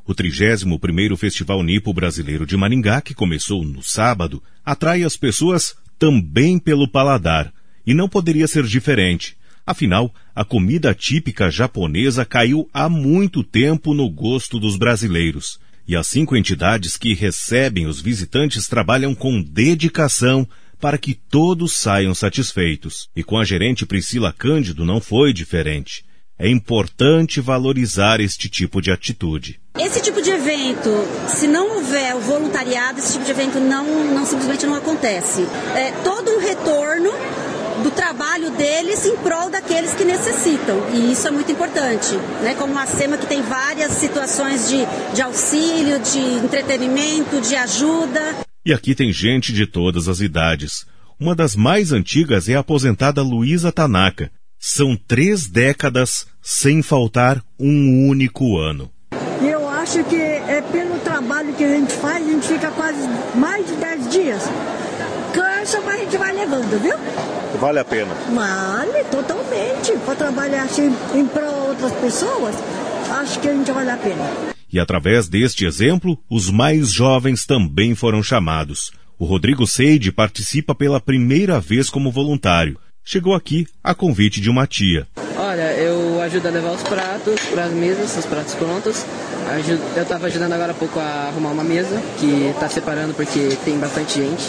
O 31º Festival Nipo Brasileiro de Maringá, que começou no sábado, atrai as pessoas também pelo paladar. E não poderia ser diferente. Afinal, a comida típica japonesa caiu há muito tempo no gosto dos brasileiros. E as 5 entidades que recebem os visitantes trabalham com dedicação para que todos saiam satisfeitos. E com a gerente Priscila Cândido não foi diferente. É importante valorizar este tipo de atitude. Esse tipo de evento, se não houver o voluntariado, esse tipo de evento simplesmente não acontece. É todo um retorno do trabalho deles em prol daqueles que necessitam. E isso é muito importante, né? Como a SEMA, que tem várias situações de auxílio, de entretenimento, de ajuda. E aqui tem gente de todas as idades. Uma das mais antigas é a aposentada Luísa Tanaka. São 3 décadas sem faltar um único ano. Eu acho que pelo trabalho que a gente faz, a gente fica quase mais de 10 dias. Cansa, mas a gente vai levando, viu? Vale a pena? Vale, totalmente. Para trabalhar assim em prol de outras pessoas, acho que a gente vale a pena. E através deste exemplo, os mais jovens também foram chamados. O Rodrigo Seide participa pela primeira vez como voluntário. Chegou aqui a convite de uma tia. Olha, eu ajudo a levar os pratos para as mesas, os pratos prontos. Eu estava ajudando agora há pouco a arrumar uma mesa, que está separando porque tem bastante gente.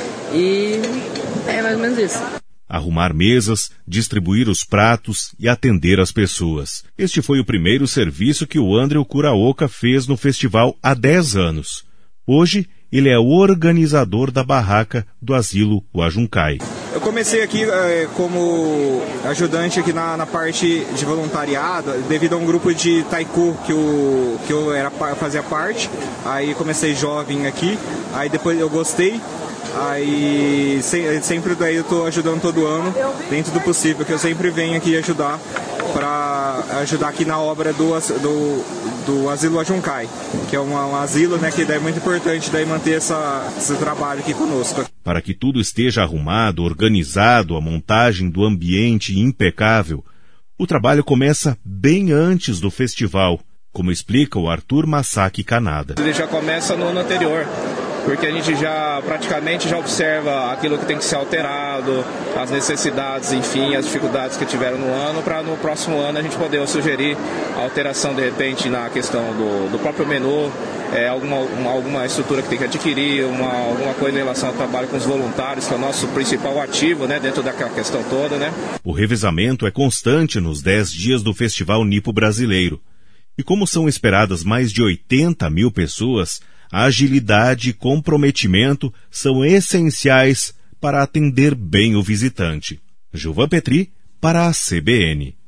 E é mais ou menos isso. Arrumar mesas, distribuir os pratos e atender as pessoas. Este foi o primeiro serviço que o André Kuraoka fez no festival há 10 anos. Hoje, ele é o organizador da barraca do Asilo Wajunkai. Eu comecei aqui como ajudante aqui na parte de voluntariado, devido a um grupo de taiko que eu fazia parte. Aí comecei jovem aqui, aí depois eu gostei. Aí sempre daí eu estou ajudando todo ano, dentro do possível, que eu sempre venho aqui ajudar, para ajudar aqui na obra do Asilo Wajunkai, que é um asilo, né, que é muito importante daí manter esse trabalho aqui conosco. Para que tudo esteja arrumado, organizado, a montagem do ambiente impecável, o trabalho começa bem antes do festival, como explica o Arthur Masaki Kanada. Ele já começa no ano anterior, porque a gente praticamente já observa aquilo que tem que ser alterado, as necessidades, enfim, as dificuldades que tiveram no ano, para no próximo ano a gente poder sugerir a alteração, de repente, na questão do próprio menu, alguma estrutura que tem que adquirir, alguma coisa em relação ao trabalho com os voluntários, que é o nosso principal ativo, né, dentro daquela questão toda, né? O revezamento é constante nos 10 dias do Festival Nipo Brasileiro. E como são esperadas mais de 80 mil pessoas, a agilidade e comprometimento são essenciais para atender bem o visitante. Gilvan Petri, para a CBN.